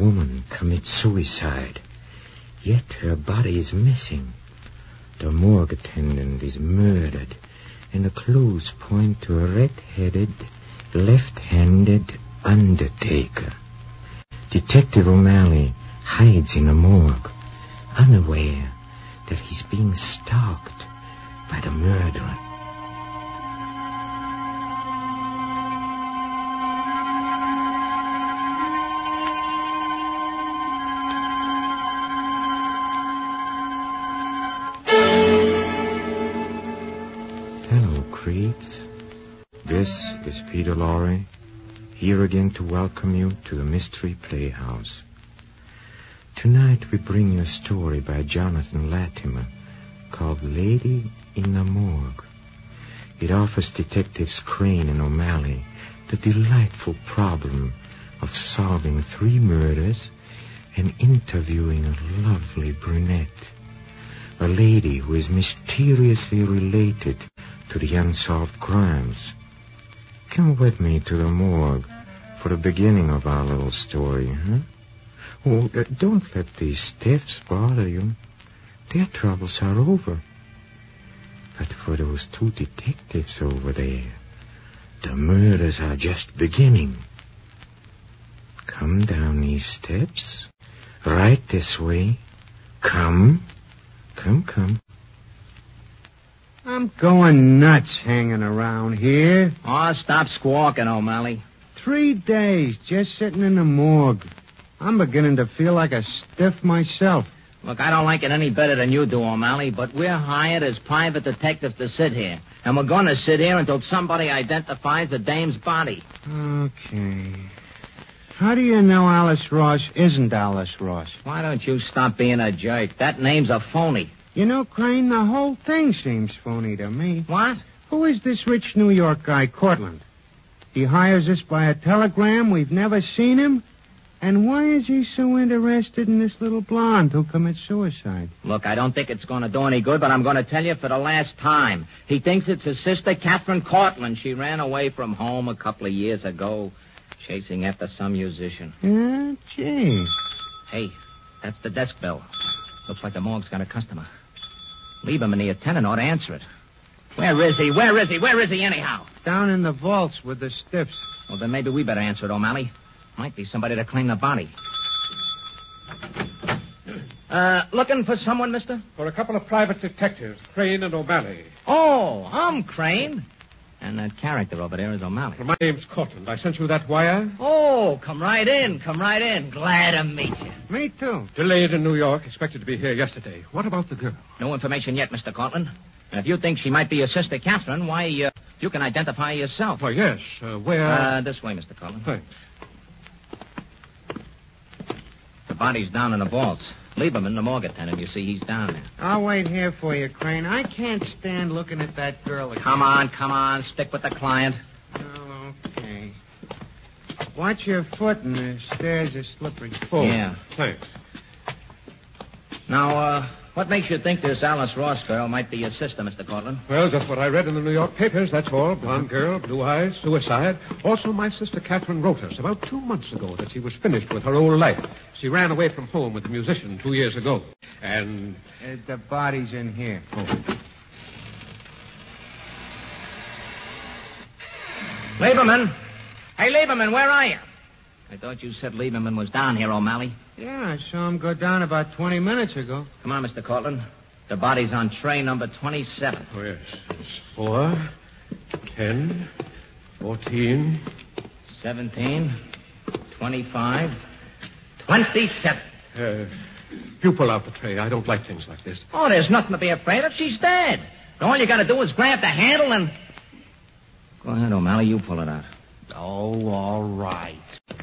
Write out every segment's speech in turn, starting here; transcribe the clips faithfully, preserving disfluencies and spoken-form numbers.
woman commits suicide, yet her body is missing. The morgue attendant is murdered, and the clues point to a red-headed, left-handed undertaker. Detective O'Malley hides in the morgue, unaware that he's being stalked by the murderer. Hello, creeps. This is Peter Lorre, here again to welcome you to the Mystery Playhouse. Tonight we bring you a story by Jonathan Latimer called Lady in the Morgue. It offers Detectives Crane and O'Malley the delightful problem of solving three murders and interviewing a lovely brunette, a lady who is mysteriously related to the unsolved crimes. Come with me to the morgue for the beginning of our little story, huh? Oh, uh, don't let these stiffs bother you. Their troubles are over. But for those two detectives over there, the murders are just beginning. Come down these steps. Right this way. Come. Come, come. I'm going nuts hanging around here. Oh, stop squawking, O'Malley. Three days just sitting in the morgue. I'm beginning to feel like a stiff myself. Look, I don't like it any better than you do, O'Malley, but we're hired as private detectives to sit here. And we're going to sit here until somebody identifies the dame's body. Okay. How do you know Alice Ross isn't Alice Ross? Why don't you stop being a jerk? That name's a phony. You know, Crane, the whole thing seems phony to me. What? Who is this rich New York guy, Cortland? He hires us by a telegram. We've never seen him. And why is he so interested in this little blonde who commits suicide? Look, I don't think it's going to do any good, but I'm going to tell you for the last time. He thinks it's his sister, Catherine Cortland. She ran away from home a couple of years ago, chasing after some musician. Yeah, gee. Hey, that's the desk bell. Looks like the morgue's got a customer. Lieberman, the attendant, ought to answer it. Where is he? Where is he? Where is he anyhow? Down in the vaults with the stiffs. Well, then maybe we better answer it, O'Malley. Might be somebody to claim the body. Uh, looking for someone, mister? For a couple of private detectives, Crane and O'Malley. Oh, I'm Crane. And that character over there is O'Malley. Well, my name's Cortland. I sent you that wire. Oh, come right in. Come right in. Glad to meet you. Me too. Delayed in New York. Expected to be here yesterday. What about the girl? No information yet, Mister Cortland. And if you think she might be your sister, Catherine, why, uh, you can identify yourself. Why, yes. Uh, where? Uh, this way, Mister Cortland. Thanks. The body's down in the vaults. Lieberman, the morgue attendant, you see, he's down there. I'll wait here for you, Crane. I can't stand looking at that girl again. Come on, come on. Stick with the client. Oh, okay. Watch your foot, and the stairs are slippery. Oh, Yeah. Thanks. Now, uh, what makes you think this Alice Ross girl might be your sister, Mister Cortland? Well, just what I read in the New York papers, that's all. Blonde girl, blue eyes, suicide. Also, my sister Catherine wrote us about two months ago that she was finished with her old life. She ran away from home with a musician two years ago. And... Uh, the body's in here. Oh. Lieberman! Hey, Lieberman, where are you? I thought you said Lieberman was down here, O'Malley. Yeah, I saw him go down about twenty minutes ago. Come on, Mister Cortland. The body's on tray number twenty-seven. Oh, yes. It's four, ten, fourteen... seventeen, twenty-five, twenty-seven. Uh, you pull out the tray. I don't like things like this. Oh, there's nothing to be afraid of. She's dead. All you got to do is grab the handle and... Go ahead, O'Malley. You pull it out. Oh, all right.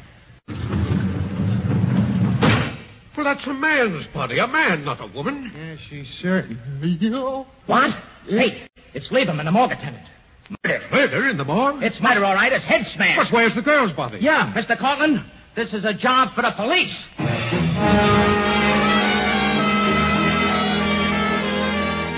Well, that's a man's body. A man, not a woman. Yeah, she's certain. You know? What? Hey, it's Lieberman, the morgue attendant. Murder. Murder in the morgue? It's murder, all right. It's head smash. But where's the girl's body? Yeah, Mister Cortland, this is a job for the police.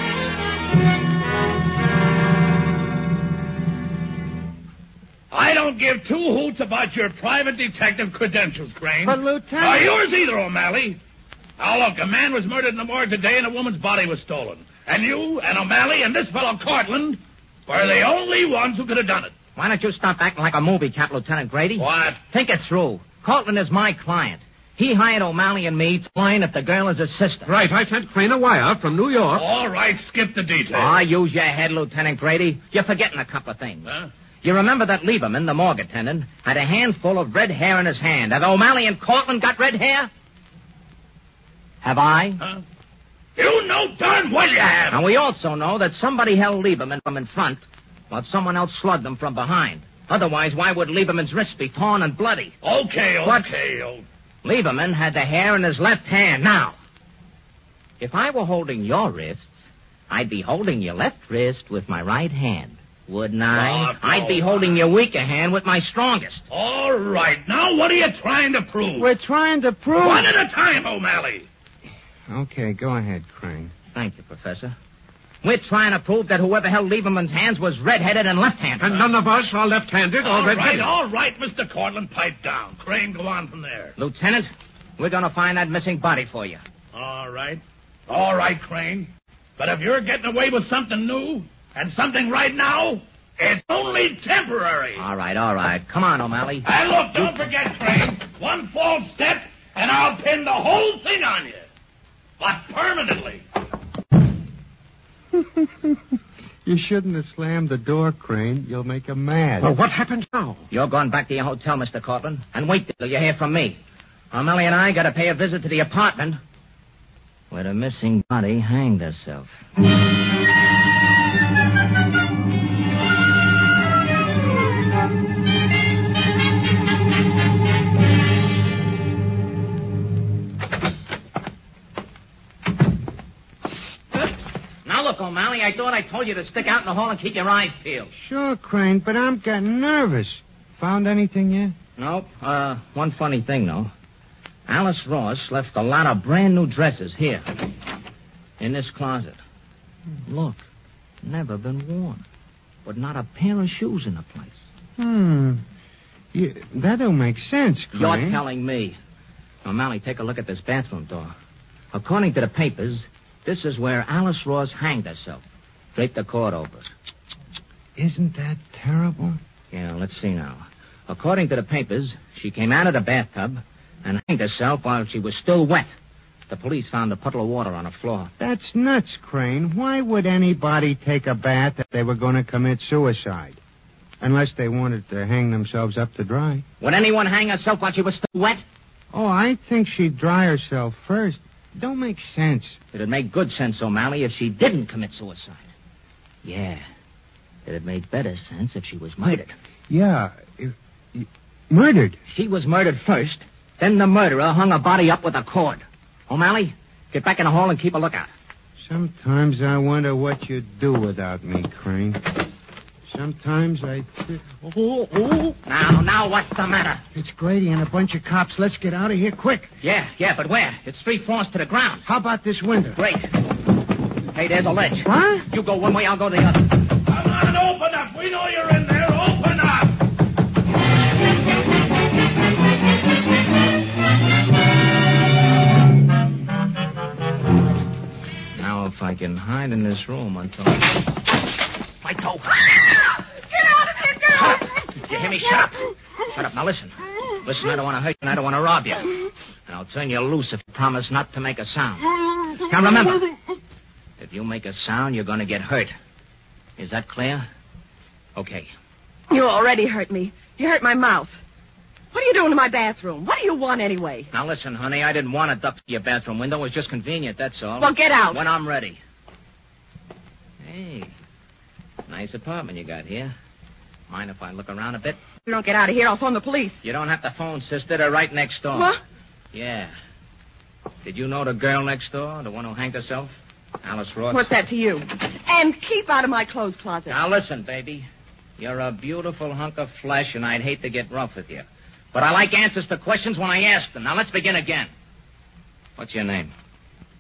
I don't don't give two hoots about your private detective credentials, Crane. But, Lieutenant... Or yours either, O'Malley. Now, look, a man was murdered in the morgue today and a woman's body was stolen. And you and O'Malley and this fellow Cortland were the only ones who could have done it. Why don't you stop acting like a movie cap, Lieutenant Grady? What? Think it through. Cortland is my client. He hired O'Malley and me to find if the girl is his sister. Right, I sent Crane a wire from New York. All right, skip the details. Ah, use your head, Lieutenant Grady. You're forgetting a couple of things. Huh? You remember that Lieberman, the morgue attendant, had a handful of red hair in his hand. Have O'Malley and Cortland got red hair? Have I? Huh? You know darn well you have. And we also know that somebody held Lieberman from in front while someone else slugged him from behind. Otherwise, why would Lieberman's wrist be torn and bloody? Okay, okay, old... Lieberman had the hair in his left hand. Now, if I were holding your wrists, I'd be holding your left wrist with my right hand, wouldn't I? Oh, I'd be no. holding your weaker hand with my strongest. All right, now what are you trying to prove? We're trying to prove... One at a time, O'Malley. Okay, go ahead, Crane. Thank you, Professor. We're trying to prove that whoever held Lieberman's hands was red-headed and left-handed. And none of us are left-handed or All right, red-handed. all right, Mister Cortland, pipe down. Crane, go on from there. Lieutenant, we're going to find that missing body for you. All right. All right, Crane. But if you're getting away with something new and something right now, it's only temporary. All right, all right. Come on, O'Malley. And look, don't forget, Crane, one false step and I'll pin the whole thing on you. But permanently. You shouldn't have slammed the door, Crane. You'll make him mad. Well, what happens now? You're going back to your hotel, Mister Cortland, and wait till you hear from me. O'Malley and I got to pay a visit to the apartment where the missing body hanged herself. Now look, O'Malley, I thought I told you to stick out in the hall and keep your eyes peeled. Sure, Crane, but I'm getting nervous. Found anything yet? Nope. Uh, one funny thing, though. Alice Ross left a lot of brand new dresses here. In this closet. Look. Never been worn. But not a pair of shoes in the place. Hmm. Yeah, that don't make sense, Crane. You're telling me. O'Malley, take a look at this bathroom door. According to the papers, this is where Alice Ross hanged herself. Draped the cord over it. Isn't that terrible? Yeah, let's see now. According to the papers, she came out of the bathtub and hanged herself while she was still wet. The police found a puddle of water on the floor. That's nuts, Crane. Why would anybody take a bath if they were going to commit suicide? Unless they wanted to hang themselves up to dry. Would anyone hang herself while she was still wet? Oh, I think she'd dry herself first. Don't make sense. It'd make good sense, O'Malley, if she didn't commit suicide. Yeah. It'd make better sense if she was murdered. Yeah. If, if, murdered? She was murdered first. Then the murderer hung her body up with a cord. O'Malley, get back in the hall and keep a lookout. Sometimes I wonder what you'd do without me, Crane. Sometimes I... Th- oh, oh. Now, now, what's the matter? It's Grady and a bunch of cops. Let's get out of here quick. Yeah, yeah, but where? It's three floors to the ground. How about this window? Great. Hey, there's a ledge. What? You go one way, I'll go the other. Come on, open up. We know you're in there. Open up. Now, if I can hide in this room until... My toe. Get out of here, get out! Did you hear me? Shut up. Shut up. Now, listen. Listen, I don't want to hurt you and I don't want to rob you. And I'll turn you loose if you promise not to make a sound. Now, remember, if you make a sound, you're going to get hurt. Is that clear? Okay. You already hurt me. You hurt my mouth. What are you doing in my bathroom? What do you want anyway? Now, listen, honey, I didn't want to duck to your bathroom window. It was just convenient, that's all. Well, get out. When I'm ready. Hey, nice apartment you got here. Mind if I look around a bit? If you don't get out of here, I'll phone the police. You don't have to phone, sister. They're right next door. What? Yeah. Did you know the girl next door, the one who hanged herself? Alice Ross? What's that to you? And keep out of my clothes closet. Now, listen, baby. You're a beautiful hunk of flesh, and I'd hate to get rough with you. But I like answers to questions when I ask them. Now, let's begin again. What's your name?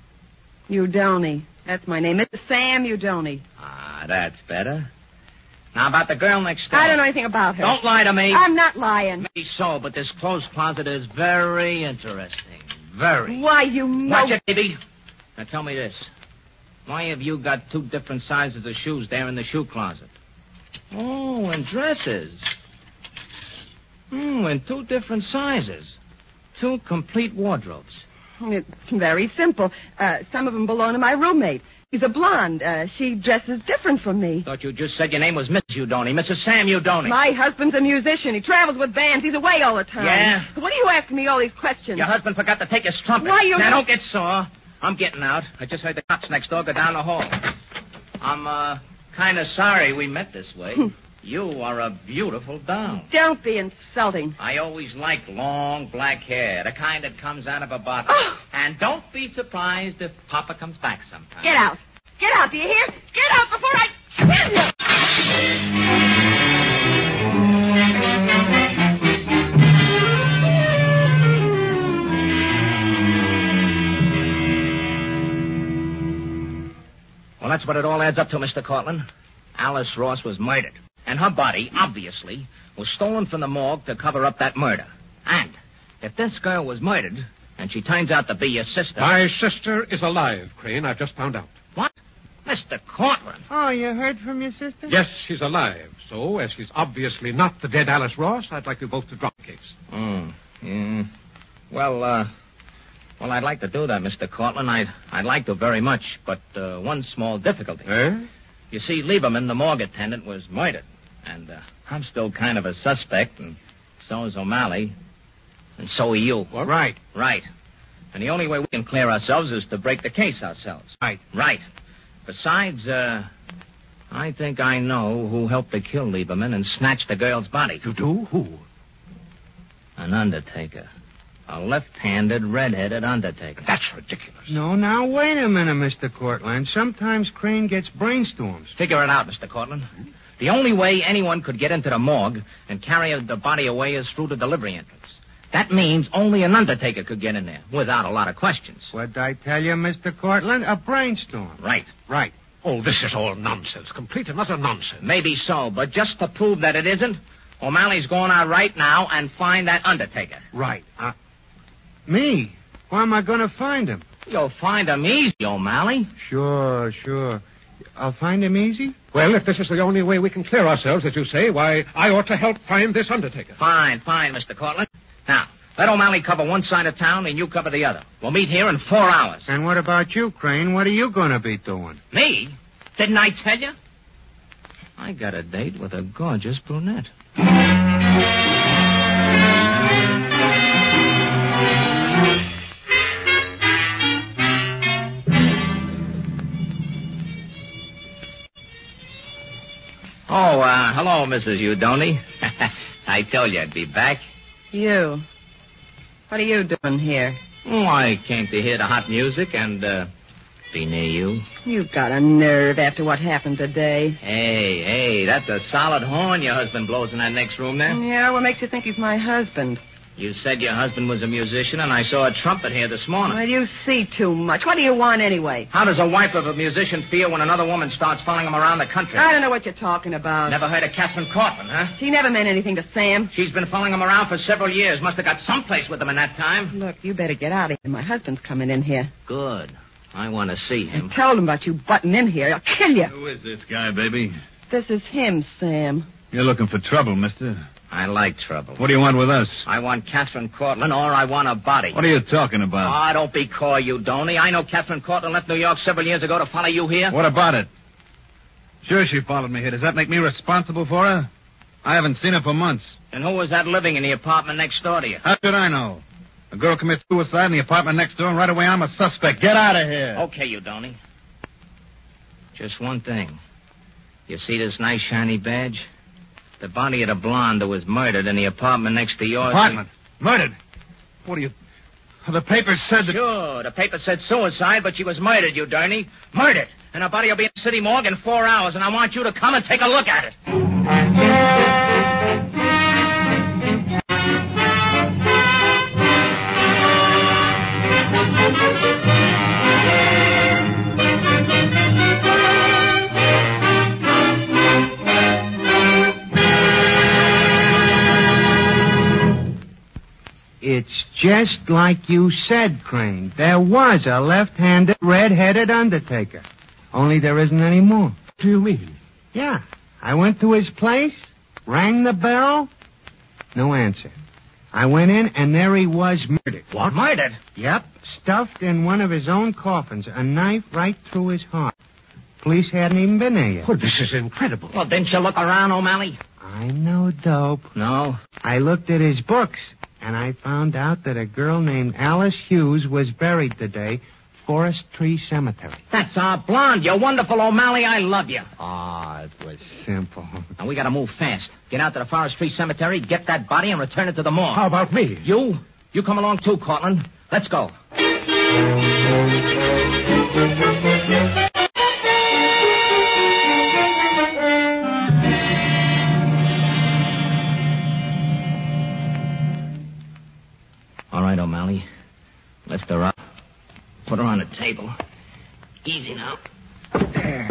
Udoni. That's my name. It's Sam Udoni. Ah, that's better. Now, about the girl next door. I don't know anything about her. Don't lie to me. I'm not lying. Maybe so, but this clothes closet is very interesting. Very. Why, you know... Watch it, baby. Now, tell me this. Why have you got two different sizes of shoes there in the shoe closet? Oh, and dresses. Oh, in two different sizes. Two complete wardrobes. It's very simple. Uh, some of them belong to my roommate. She's a blonde. Uh, she dresses different from me. Thought you just said your name was Missus Udoni. Missus Sam Udoni. My husband's a musician. He travels with bands. He's away all the time. Yeah? What are you asking me all these questions? Your husband forgot to take his trumpet. Why, you... Now, don't get sore. I'm getting out. I just heard the cops next door go down the hall. I'm, uh, kind of sorry we met this way. You are a beautiful doll. Don't be insulting. I always liked long black hair, the kind that comes out of a bottle. Oh. And don't be surprised if Papa comes back sometime. Get out. Get out, do you hear? Get out before I kill you! Well, that's what it all adds up to, Mister Cortland. Alice Ross was murdered. And her body, obviously, was stolen from the morgue to cover up that murder. And if this girl was murdered, and she turns out to be your sister... My sister is alive, Crane. I've just found out. What? Mister Cortland. Oh, you heard from your sister? Yes, she's alive. So, as she's obviously not the dead Alice Ross, I'd like you both to drop the case. Oh, yeah. Well, uh... Well, I'd like to do that, Mister Cortland. I'd, I'd like to very much, but uh, one small difficulty. Eh? You see, Lieberman, the morgue attendant, was murdered. And uh, I'm still kind of a suspect, and so is O'Malley. And so are you. What? Right. Right. And the only way we can clear ourselves is to break the case ourselves. Right. Right. Besides, uh, I think I know who helped to kill Lieberman and snatch the girl's body. You do? Who? An undertaker. A left-handed, red-headed undertaker. That's ridiculous. No, now, wait a minute, Mister Cortland. Sometimes Crane gets brainstorms. Figure it out, Mister Cortland. The only way anyone could get into the morgue and carry the body away is through the delivery entrance. That means only an undertaker could get in there, without a lot of questions. What'd I tell you, Mister Cortland? A brainstorm. Right. Right. Oh, this is all nonsense. Complete and utter nonsense. Maybe so, but just to prove that it isn't, O'Malley's going out right now and find that undertaker. Right. Uh, me? Where am I going to find him? You'll find him easy, O'Malley. Sure, sure. I'll find him easy? Well, if this is the only way we can clear ourselves, as you say, why, I ought to help find this undertaker. Fine, fine, Mister Cortland. Now, let O'Malley cover one side of town and you cover the other. We'll meet here in four hours. And what about you, Crane? What are you going to be doing? Me? Didn't I tell you? I got a date with a gorgeous brunette. Oh, uh, hello, Missus Udoni. I told you I'd be back. You. What are you doing here? Oh, I came to hear the hot music and, uh, be near you. You've got a nerve after what happened today. Hey, hey, that's a solid horn your husband blows in that next room there. Yeah, what makes you think he's my husband? You said your husband was a musician, and I saw a trumpet here this morning. Well, you see too much. What do you want anyway? How does a wife of a musician feel when another woman starts following him around the country? I don't know what you're talking about. Never heard of Catherine Cortland, huh? She never meant anything to Sam. She's been following him around for several years. Must have got someplace with him in that time. Look, you better get out of here. My husband's coming in here. Good. I want to see him. I told him about you butting in here. I'll kill you. Who is this guy, baby? This is him, Sam. You're looking for trouble, mister. I like trouble. What do you want with us? I want Catherine Cortland, or I want a body. What are you talking about? Oh, don't be coy, you Donny. I know Catherine Cortland left New York several years ago to follow you here. What about it? Sure, she followed me here. Does that make me responsible for her? I haven't seen her for months. And who was that living in the apartment next door to you? How should I know? A girl commits suicide in the apartment next door, and right away I'm a suspect. Get out of here. Okay, you Donny. Just one thing. You see this nice shiny badge? The body of the blonde who was murdered in the apartment next to yours. Apartment? Murdered? What do you... The papers said that... Sure, the paper said suicide, but she was murdered, you Donny. Murdered. And her body will be in the city morgue in four hours, and I want you to come and take a look at it. Just like you said, Crane. There was a left-handed, red-headed undertaker. Only there isn't any more. What do you mean? Yeah. I went to his place, rang the bell, no answer. I went in, and there he was murdered. What? Murdered? Yep. Stuffed in one of his own coffins, a knife right through his heart. Police hadn't even been there yet. Well, this is incredible. Well, didn't you look around, O'Malley? I'm no dope. No? I looked at his books, and I found out that a girl named Alice Hughes was buried today, Forest Tree Cemetery. That's our blonde. You're wonderful, O'Malley. I love you. Ah, oh, it was simple. Now, we gotta move fast. Get out to the Forest Tree Cemetery, get that body, and return it to the morgue. How about me? You? You come along too, Cortland. Let's go. All right, O'Malley. Lift her up. Put her on the table. Easy now. There.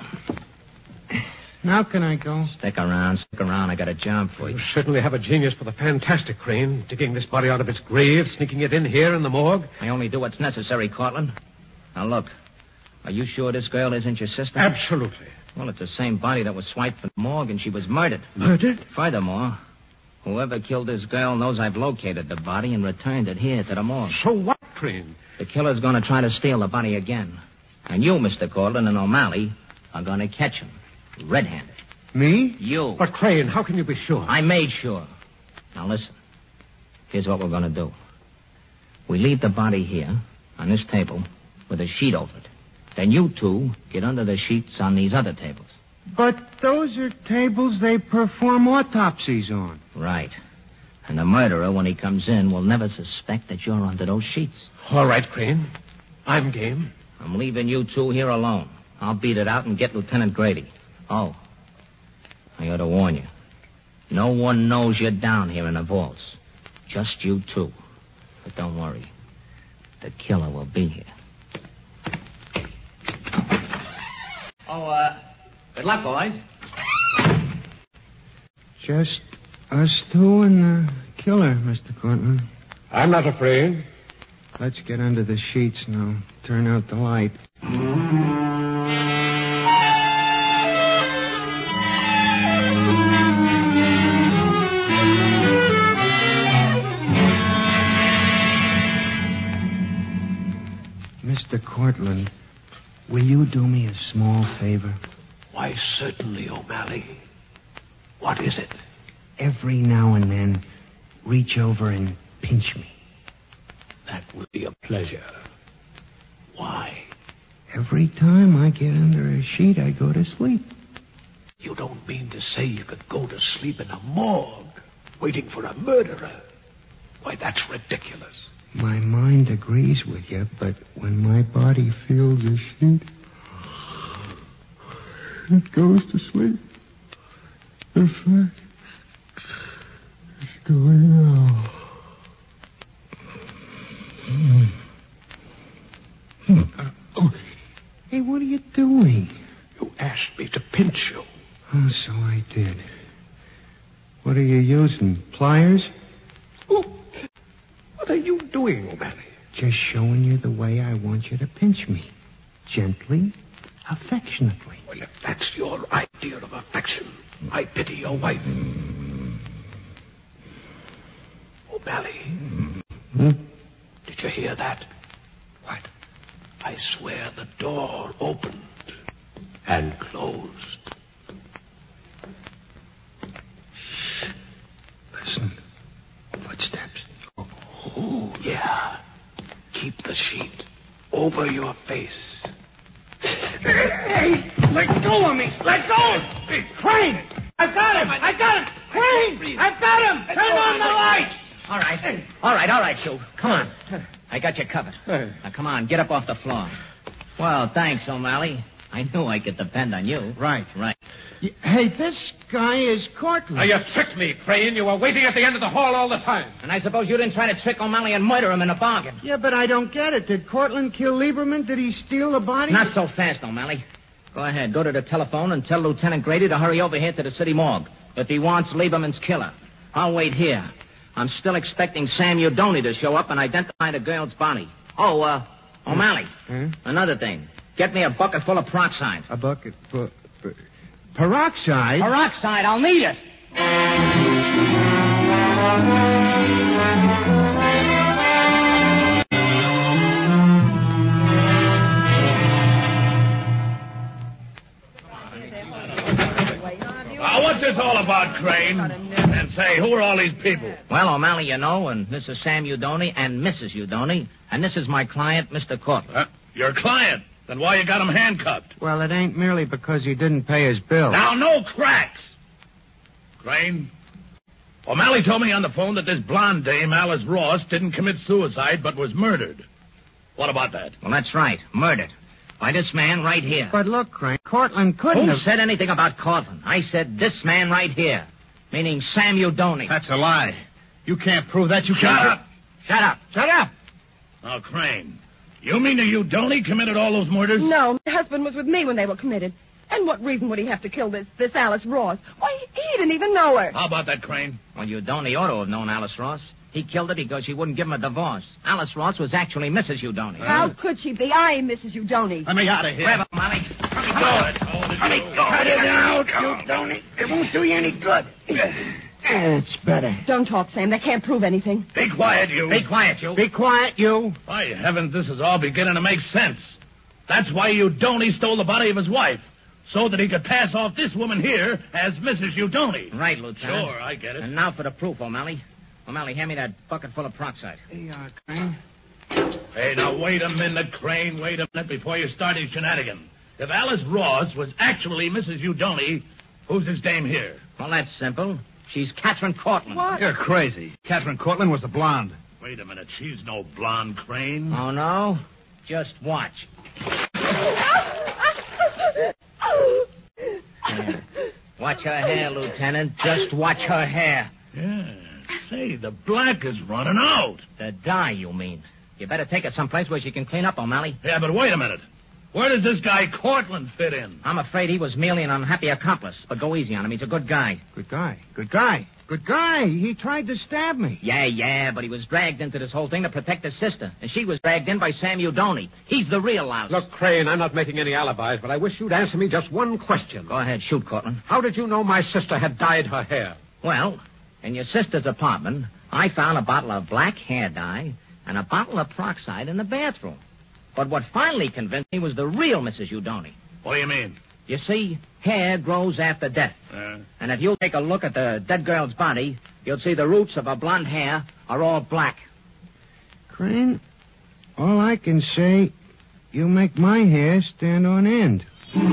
Now can I go? Stick around, stick around. I got a job for you. You certainly have a genius for the fantastic, Crane. Digging this body out of its grave, sneaking it in here in the morgue. I only do what's necessary, Cortland. Now, look. Are you sure this girl isn't your sister? Absolutely. Well, it's the same body that was swiped from the morgue, and she was murdered. Murdered? Furthermore, whoever killed this girl knows I've located the body and returned it here to the morgue. So what, Crane? The killer's going to try to steal the body again. And you, Mister Cortland, and O'Malley are going to catch him. Red-handed. Me? You. But, Crane, how can you be sure? I made sure. Now, listen. Here's what we're going to do. We leave the body here, on this table, with a sheet over it. Then you two get under the sheets on these other tables. But those are tables they perform autopsies on. Right. And the murderer, when he comes in, will never suspect that you're under those sheets. All right, Crane. I'm game. I'm leaving you two here alone. I'll beat it out and get Lieutenant Grady. Oh, I ought to warn you. No one knows you're down here in the vaults. Just you two. But don't worry. The killer will be here. Oh, uh, good luck, boys. Just us two and the killer, Mister Cortland. I'm not afraid. Let's get under the sheets now. Turn out the light. Mister Cortland, will you do me a small favor? Why, certainly, O'Malley. What is it? Every now and then, reach over and pinch me. That would be a pleasure. Why? Every time I get under a sheet, I go to sleep. You don't mean to say you could go to sleep in a morgue, waiting for a murderer? Why, that's ridiculous. My mind agrees with you, but when my body feels a sheet, it goes to sleep. In fact, it's doing now. Uh, oh, hey, what are you doing? You asked me to pinch you. Oh, so I did. What are you using? Pliers? Oh, what are you doing, O'Malley? Just showing you the way I want you to pinch me. Gently, affectionately. Well, if that's your idea of affection, I pity your wife. O'Malley, Hmm? did you hear that? What? I swear the door opened and closed. Shh. Listen. Footsteps. Oh, yeah. Keep the sheet over your face. Hey, let go of me. Let go. Hey, Crane. I've got him. I got him. Crane. I've got him. Turn on the light. All right. All right, all right, you. Come on. I got you covered. Now, come on, get up off the floor. Well, thanks, O'Malley. I knew I could depend on you. Right. Right. Hey, this guy is Cortland. Now, you tricked me, Crane. You were waiting at the end of the hall all the time. And I suppose you didn't try to trick O'Malley and murder him in a bargain. Yeah, but I don't get it. Did Cortland kill Lieberman? Did he steal the body? Not so fast, O'Malley. Go ahead, go to the telephone and tell Lieutenant Grady to hurry over here to the city morgue. If he wants Lieberman's killer. I'll wait here. I'm still expecting Sam Udoni to show up and identify the girl's body. Oh, uh, O'Malley. Hmm? Another thing. Get me a bucket full of peroxide. A bucket full... Peroxide? Peroxide, I'll need it. Now, what's this all about, Crane? And say, who are all these people? Well, O'Malley, you know, and this is Sam Udoni and Missus Udoni, and this is my client, Mister Cortland. Uh, your client? Then why you got him handcuffed? Well, it ain't merely because he didn't pay his bill. Now, no cracks! Crane, O'Malley told me on the phone that this blonde dame, Alice Ross, didn't commit suicide but was murdered. What about that? Well, that's right. Murdered. By this man right here. But look, Crane, Cortland couldn't Who have... said anything about Cortland? I said this man right here. Meaning Sam Udoni. That's a lie. You can't prove that. You Shut can't... up! Shut up. Shut up! Now, Crane, you mean that Udoni committed all those murders? No, my husband was with me when they were committed. And what reason would he have to kill this, this Alice Ross? Why, he didn't even know her. How about that, Crane? Well, Udoni ought to have known Alice Ross. He killed her because she wouldn't give him a divorce. Alice Ross was actually Missus Udoni. How could she be? I am Missus Udoni. Let me out of here. Grab her, Molly. Let me go. Let me go. Cut it out, Udoni. It won't do you any good. It's better. Don't talk, Sam. They can't prove anything. Be quiet, you. Be quiet, you. Be quiet, you. By heavens, this is all beginning to make sense. That's why Udoni stole the body of his wife, so that he could pass off this woman here as Missus Udoni. Right, Lieutenant. Sure, I get it. And now for the proof, O'Malley. O'Malley, hand me that bucket full of peroxide. Here you are, Crane. Hey, now, wait a minute, Crane. Wait a minute before you start his shenanigans. If Alice Ross was actually Missus Udoni, who's this dame here? Well, that's simple. She's Catherine Cortland. What? You're crazy. Catherine Cortland was the blonde. Wait a minute. She's no blonde, Crane. Oh, no? Just watch. Yeah. Watch her hair, Lieutenant. Just watch her hair. Yeah. Say, the black is running out. The dye, you mean. You better take her someplace where she can clean up, O'Malley. Yeah, but wait a minute. Where does this guy Cortland fit in? I'm afraid he was merely an unhappy accomplice, but go easy on him. He's a good guy. Good guy. Good guy. Good guy. He tried to stab me. Yeah, yeah, but he was dragged into this whole thing to protect his sister, and she was dragged in by Sam Udoni. He's the real louse. Look, Crane, I'm not making any alibis, but I wish you'd answer me just one question. Go ahead, shoot, Cortland. How did you know my sister had dyed her hair? Well, in your sister's apartment, I found a bottle of black hair dye and a bottle of peroxide in the bathroom. But what finally convinced me was the real Missus Udoni. What do you mean? You see, hair grows after death. Uh, And if you take a look at the dead girl's body, you'll see the roots of her blonde hair are all black. Crane, all I can say, you make my hair stand on end.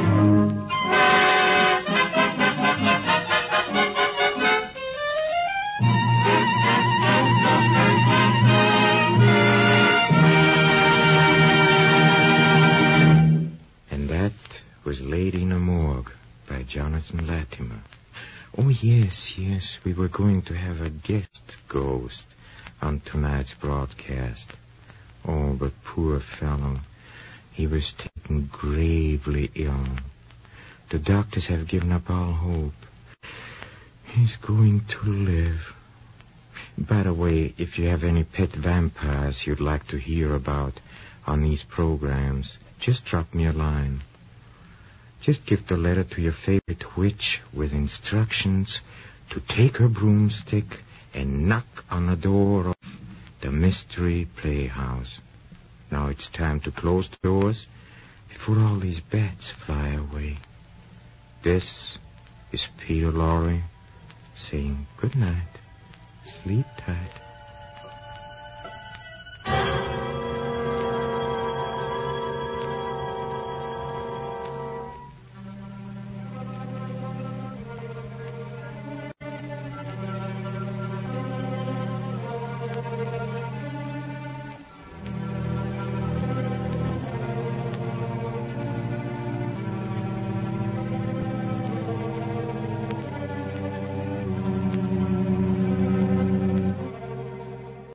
Was Lady in a Morgue by Jonathan Latimer. Oh, yes, yes, we were going to have a guest ghost on tonight's broadcast. Oh, but poor fellow, he was taken gravely ill. The doctors have given up all hope. He's going to live. By the way, if you have any pet vampires you'd like to hear about on these programs, just drop me a line. Just give the letter to your favorite witch with instructions to take her broomstick and knock on the door of the Mystery Playhouse. Now it's time to close the doors before all these bats fly away. This is Peter Lorre saying good night. Sleep tight.